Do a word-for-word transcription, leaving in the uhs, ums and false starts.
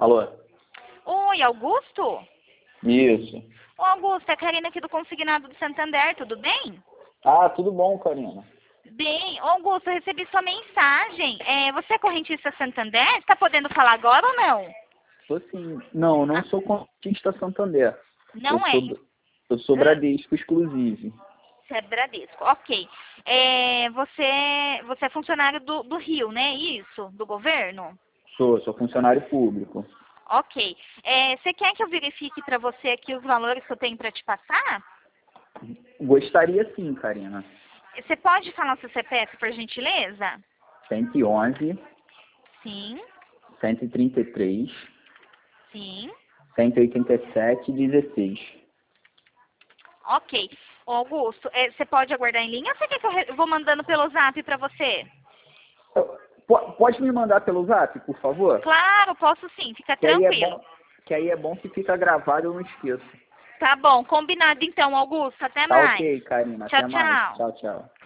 Alô? Oi, Augusto? Isso. Ô, Augusto, é a Karina aqui do Consignado do Santander, tudo bem? Ah, tudo bom, Karina? Bem, ô, Augusto, eu recebi sua mensagem. É, você é correntista Santander? Você tá podendo falar agora ou não? Sou sim. Não, eu não sou correntista Santander. Não eu é. Sou, eu sou Ah, Bradesco exclusivo. Você é Bradesco, ok. É, você, você é funcionário do, do Rio, né? Isso? Do governo? Sou, sou funcionário público. Ok. É, você quer que eu verifique para você aqui os valores que eu tenho para te passar? Gostaria sim, Karina. Você pode falar o seu C P F, por gentileza? cento e onze, Sim, cento e trinta e três, sim. cento e oitenta e sete, dezesseis. Ok. Ô, Augusto, é, você pode aguardar em linha ou você quer que eu, re- eu vou mandando pelo zap para você? Eu- po- Pode me mandar pelo zap, por favor? Claro, posso sim, fica Que aí é tranquilo. bom, que aí é bom que fica gravado, eu não esqueço. Tá bom, combinado então, Augusto. Até Tá mais. ok, Karina. Tchau, Até mais. tchau. Tchau, tchau.